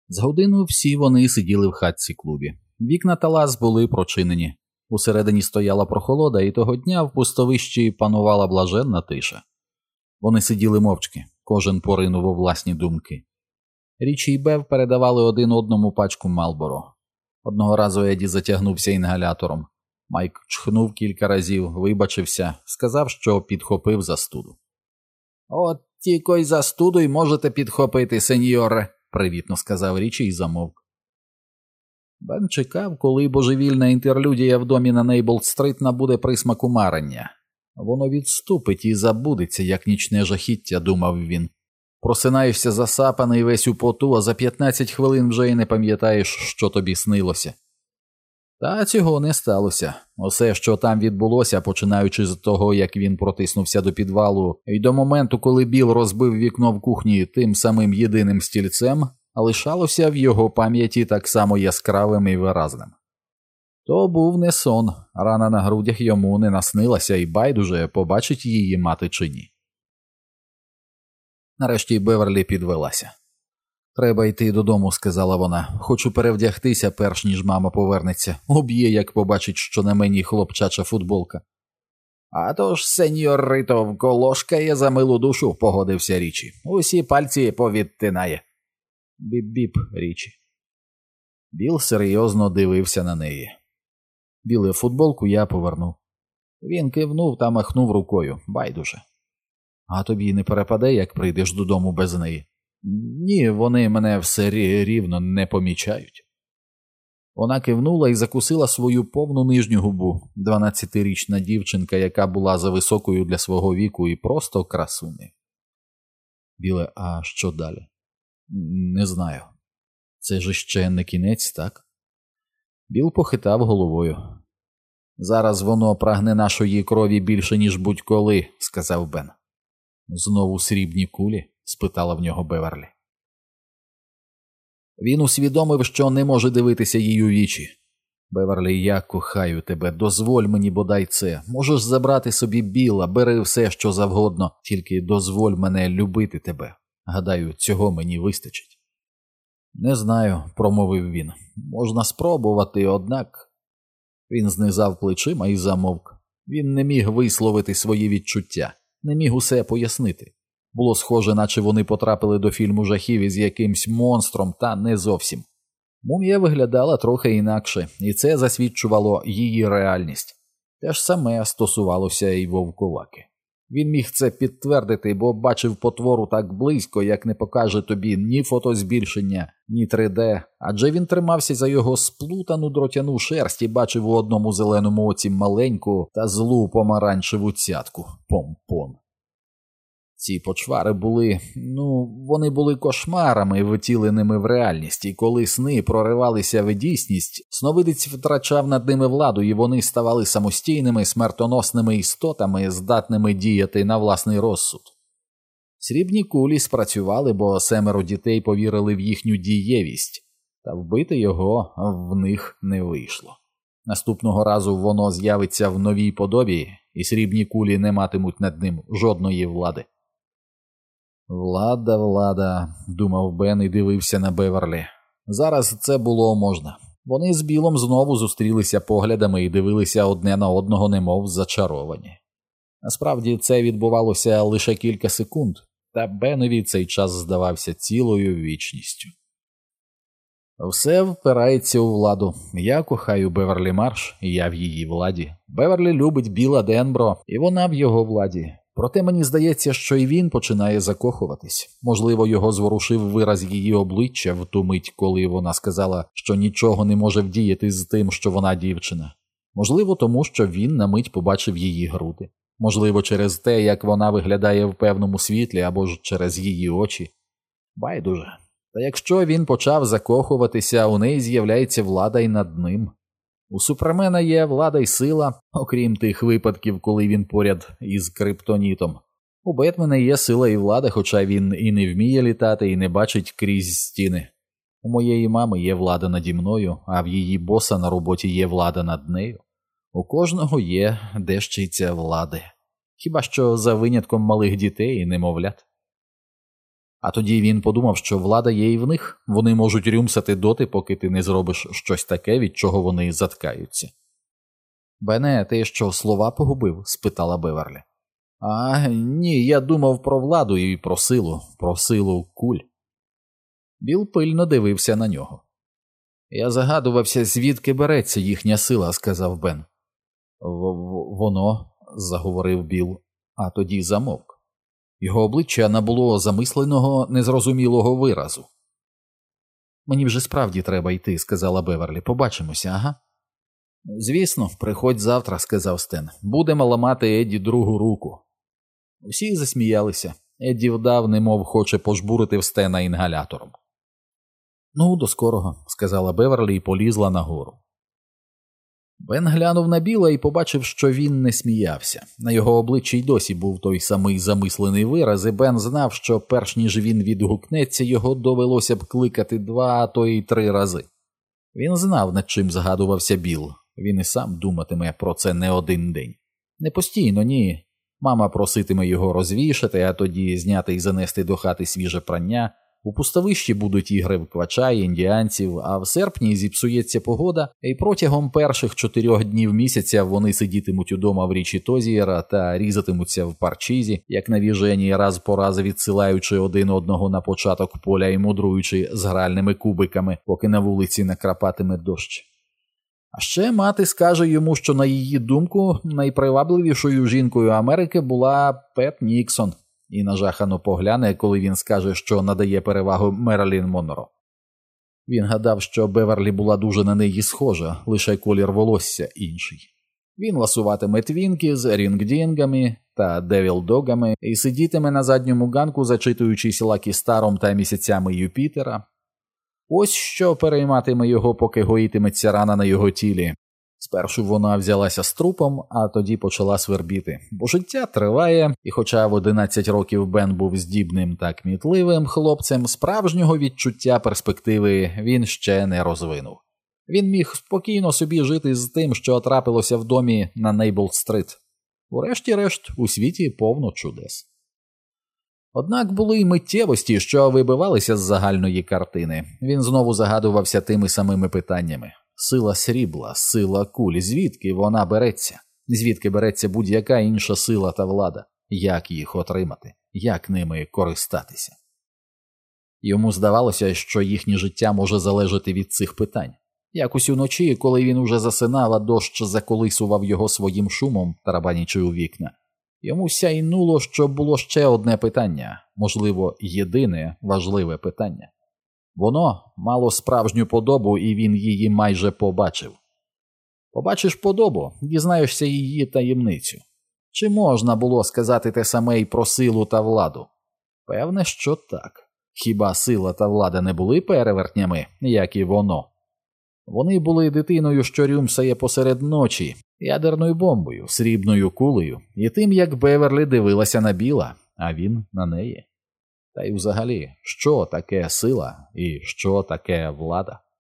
З годину всі вони сиділи в хатці-клубі. Вікна талаз були прочинені. Усередині стояла прохолода, і того дня в пустовищі панувала блаженна тиша. Вони сиділи мовчки, кожен поринув у власні думки. Річі й Бев передавали один одному пачку Малборо. Одного разу Еді затягнувся інгалятором. Майк чхнув кілька разів, вибачився, сказав, що підхопив застуду. «От тільки й застуду й можете підхопити, сеньоре», – привітно сказав Річі й замовк. Бен чекав, коли божевільна інтерлюдія в домі на Нейболд-стрит набуде присмаку марення. Воно відступить і забудеться, як нічне жахіття, думав він. Просинаєшся засапаний весь у поту, а за 15 хвилин вже й не пам'ятаєш, що тобі снилося. Та цього не сталося. Усе, що там відбулося, починаючи з того, як він протиснувся до підвалу, і до моменту, коли Біл розбив вікно в кухні тим самим єдиним стільцем, лишалося в його пам'яті так само яскравим і виразним. То був не сон, рана на грудях йому не наснилася, і байдуже, побачить її мати чи ні. Нарешті Беверлі підвелася. «Треба йти додому», – сказала вона. «Хочу перевдягтися, перш ніж мама повернеться. Уб'є, як побачить, що на мені хлопчача футболка». «А то ж, сеньор Рито, вколошкає за милу душу», – погодився Річі. «Усі пальці повідтинає». «Біп-біп, Річі». Біл серйозно дивився на неї. «Біле, футболку я поверну». Він кивнув та махнув рукою. Байдуже. «А тобі не перепаде, як прийдеш додому без неї?» «Ні, вони мене все рівно не помічають». Вона кивнула і закусила свою повну нижню губу. 12-річна дівчинка, яка була зависокою для свого віку і просто красунею. «Біле, а що далі?» «Не знаю. Це ж ще не кінець, так?» Біл похитав головою. «Зараз воно прагне нашої крові більше, ніж будь-коли», – сказав Бен. «Знову срібні кулі?» – спитала в нього Беверлі. Він усвідомив, що не може дивитися їй у вічі. «Беверлі, я кохаю тебе, дозволь мені бодай це. Можеш забрати собі Біла, бери все, що завгодно, тільки дозволь мене любити тебе. Гадаю, цього мені вистачить». «Не знаю», – промовив він. «Можна спробувати, однак…» Він знизав плечима і замовк. Він не міг висловити свої відчуття, не міг усе пояснити. Було схоже, наче вони потрапили до фільму жахів із якимсь монстром, та не зовсім. Мумія виглядала трохи інакше, і це засвідчувало її реальність. Те ж саме стосувалося і вовкулаки. Він міг це підтвердити, бо бачив потвору так близько, як не покаже тобі ні фотозбільшення, ні 3D, адже він тримався за його сплутану дротяну шерсть і бачив у одному зеленому оці маленьку та злу помаранчеву цятку – помпон. Ці почвари були, вони були кошмарами, втіленими в реальність, і коли сни проривалися в дійсність, сновидець втрачав над ними владу, і вони ставали самостійними, смертоносними істотами, здатними діяти на власний розсуд. Срібні кулі спрацювали, бо 7 дітей повірили в їхню дієвість, та вбити його в них не вийшло. Наступного разу воно з'явиться в новій подобі, і срібні кулі не матимуть над ним жодної влади. «Влада», – думав Бен і дивився на Беверлі. Зараз це було можна. Вони з Білом знову зустрілися поглядами і дивилися одне на одного, немов зачаровані. Насправді це відбувалося лише кілька секунд, та Бенові цей час здавався цілою вічністю. Все впирається у владу. Я кохаю Беверлі Марш, і я в її владі. Беверлі любить Біла Денбро, і вона в його владі. Проте мені здається, що і він починає закохуватись. Можливо, його зворушив вираз її обличчя в ту мить, коли вона сказала, що нічого не може вдіяти з тим, що вона дівчина. Можливо, тому що він на мить побачив її груди. Можливо, через те, як вона виглядає в певному світлі, або ж через її очі. Байдуже. Та якщо він почав закохуватися, у неї з'являється влада й над ним. У Супермена є влада й сила, окрім тих випадків, коли він поряд із Криптонітом. У Бетмена є сила і влада, хоча він і не вміє літати, і не бачить крізь стіни. У моєї мами є влада наді мною, а в її боса на роботі є влада над нею. У кожного є дещиця влади. Хіба що за винятком малих дітей і немовлят. А тоді він подумав, що влада є і в них. Вони можуть рюмсати доти, поки ти не зробиш щось таке, від чого вони заткаються. «Бене, ти що, слова погубив?» – спитала Беверлі. «А, ні, я думав про владу і про силу куль». Біл пильно дивився на нього. «Я загадувався, звідки береться їхня сила», – сказав Бен. «Воно», – заговорив Біл, а тоді замовк. Його обличчя набуло замисленого, незрозумілого виразу. «Мені вже справді треба йти», – сказала Беверлі. «Побачимося, ага?» «Звісно, приходь завтра», – сказав Стен. «Будемо ламати Едді другу руку». Всі засміялися. Едді вдав, немов хоче пожбурити в Стена інгалятором. «Ну, до скорого», – сказала Беверлі і полізла нагору. Бен глянув на Біла і побачив, що він не сміявся. На його обличчі й досі був той самий замислений вираз, і Бен знав, що перш ніж він відгукнеться, його довелося б кликати 2, а то й 3 рази. Він знав, над чим згадувався Біл. Він і сам думатиме про це не один день. Не постійно, ні. Мама проситиме його розвішати, а тоді зняти і занести до хати свіже прання. У пустовищі будуть ігри в квача і індіанців, а в серпні зіпсується погода, і протягом перших 4 днів місяця вони сидітимуть удома в річі Тозієра та різатимуться в парчизі, як навіжені, раз по раз відсилаючи один одного на початок поля і мудруючи з гральними кубиками, поки на вулиці накрапатиме дощ. А ще мати скаже йому, що, на її думку, найпривабливішою жінкою Америки була Пет Ніксон, і нажахано погляне, коли він скаже, що надає перевагу Мерлін Монро. Він гадав, що Беверлі була дуже на неї схожа, лише колір волосся інший. Він ласуватиме твінки з рінгдінгами та девілдогами і сидітиме на задньому ганку, зачитуючись Лакі Старом та місяцями Юпітера. Ось що перейматиме його, поки гоїтиметься рана на його тілі. Спершу вона взялася з трупом, а тоді почала свербіти. Бо життя триває, і хоча в 11 років Бен був здібним та кмітливим хлопцем, справжнього відчуття перспективи він ще не розвинув. Він міг спокійно собі жити з тим, що трапилося в домі на Нейбл-стрит. Урешті-решт, у світі повно чудес. Однак були й миттєвості, що вибивалися з загальної картини. Він знову загадувався тими самими питаннями. Сила срібла, сила куль, звідки вона береться? Звідки береться будь-яка інша сила та влада? Як їх отримати? Як ними користатися? Йому здавалося, що їхнє життя може залежати від цих питань. Якось уночі, коли він уже засинав, а дощ заколисував його своїм шумом, тарабанячи у вікна, йому сяйнуло, що було ще одне питання, можливо, єдине важливе питання. Воно мало справжню подобу, і він її майже побачив. Побачиш подобу, дізнаєшся її таємницю. Чи можна було сказати те саме й про силу та владу? Певне, що так. Хіба сила та влада не були перевертнями, як і воно? Вони були дитиною, що рюмсає посеред ночі, ядерною бомбою, срібною кулею, і тим, як Беверлі дивилася на Біла, а він на неї. Та й взагалі, що таке сила і що таке влада?